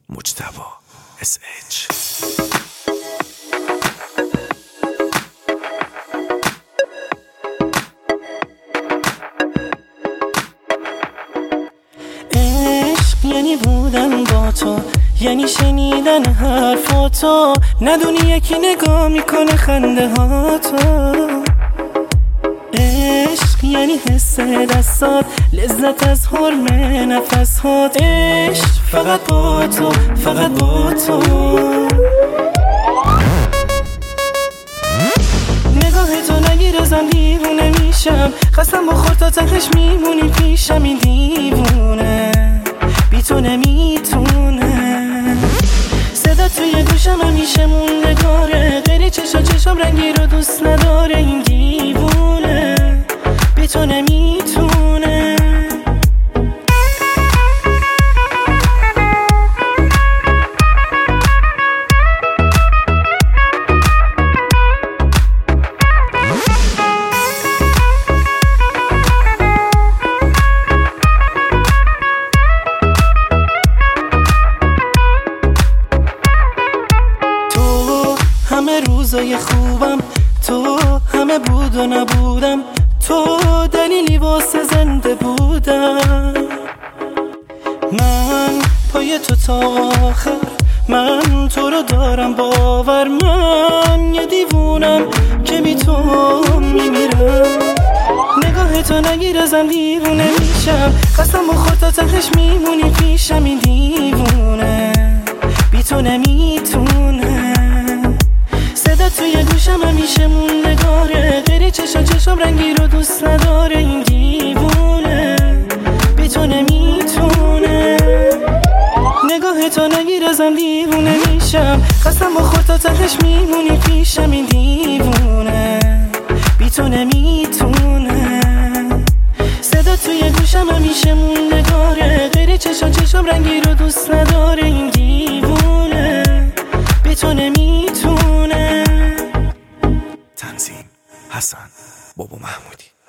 مجتبی SH. عشق یعنی بودن با تو، یعنی شنیدن حرفاتو، ندونی یکی نگاه میکنه خنده هاتو. عشق یعنی حس دستات، لذت از حرم نفس هات. عشق فقط با تو، فقط با تو. نگاه تو نگیره زن دیوونه میشم، خستم بخور تا تهش میمونی پیشم. این دیوونه بی تو نمیتونه، صدا توی گوشم همیشه موندگاره، غیر چشم رنگی رو دوست نداره. این دیوونه بی تو نمیتونه. همه روزای خوبم، تو همه بود و نبودم، تو دلیلی واسه زنده بودم. من پای تو تا آخر، من تو رو دارم باور. من یه دیوونم که بی تو میمیرم. نگاه تو نگیره زن دیوونه میشم، خستم بخور تا تهش میمونی پیشم. این دیوونه بی تو نمیتونه، صدا توی گوشم همیشه موندگاره، غیر چشم رنگی رو دوست نداره. این دیوونه بی تو نمیتونه. نگاه تو نگیره زن دیوونه میشم، خستم بخور تا تهش میمونی پیشم. این دیوونه بی تو نمیتونه، صدا توی گوشم همیشه موندگاره، غیر چشم رنگی رو دوست نداره. این دیوونه بی تو نمیتونه. تنظیم حسن بابا محمودی.